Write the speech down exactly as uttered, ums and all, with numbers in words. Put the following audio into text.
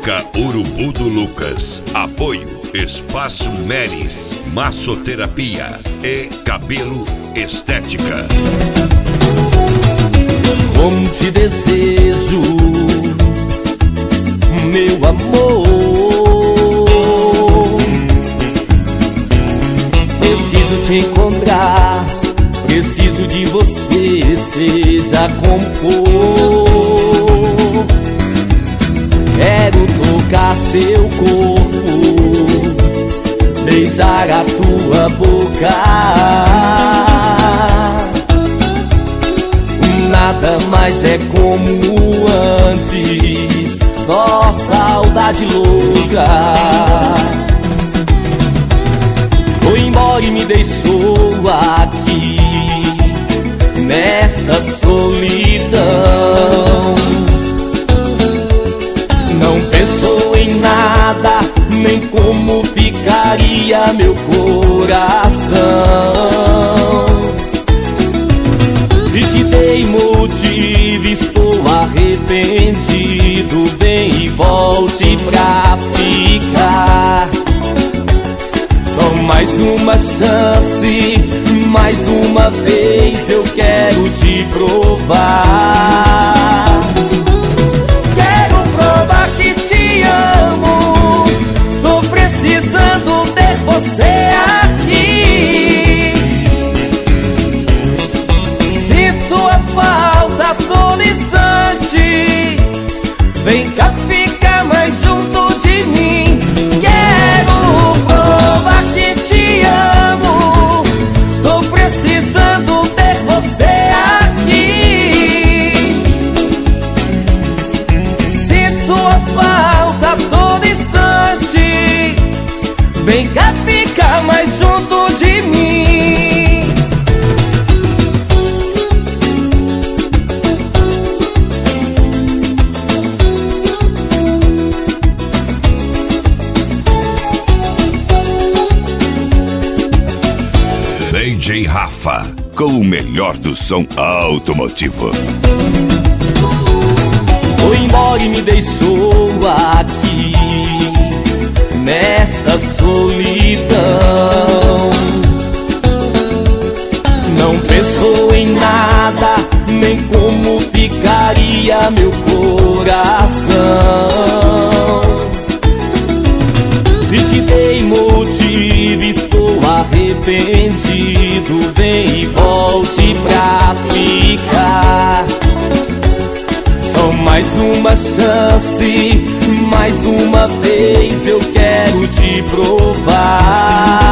Clínica Urubu do Lucas. Apoio Espaço Meris, Massoterapia e Cabelo Estética. Como te desejo, meu amor. Preciso te encontrar, preciso de você, seja como for. Quero tocar seu corpo, beijar a tua boca. Nada mais é como antes, só saudade louca. Foi embora e me deixou aqui, nesta solidão. Não pensou em nada, nem como ficaria meu coração. Se te dei motivo, estou arrependido. Vem e volte pra ficar. Só mais uma chance, mais uma vez eu quero te provar. Quero provar que te amo. Tô precisando ter você aqui. Sinto sua falta a todo instante. Vem cá, fica mais junto de mim. Quero provar que te amo. Tô precisando ter você aqui. Sinto sua falta a todo instante. Vem cá, fica mais junto de mim. D J Rafa, com o melhor do som automotivo. Foi embora e me deixou aqui, nesta solidão. Não pensou em nada, nem como ficaria meu coração. Se te dei motivo, estou arrependido. Vem e volte pra ficar. Só mais uma chance, mais uma vez eu quero te provar.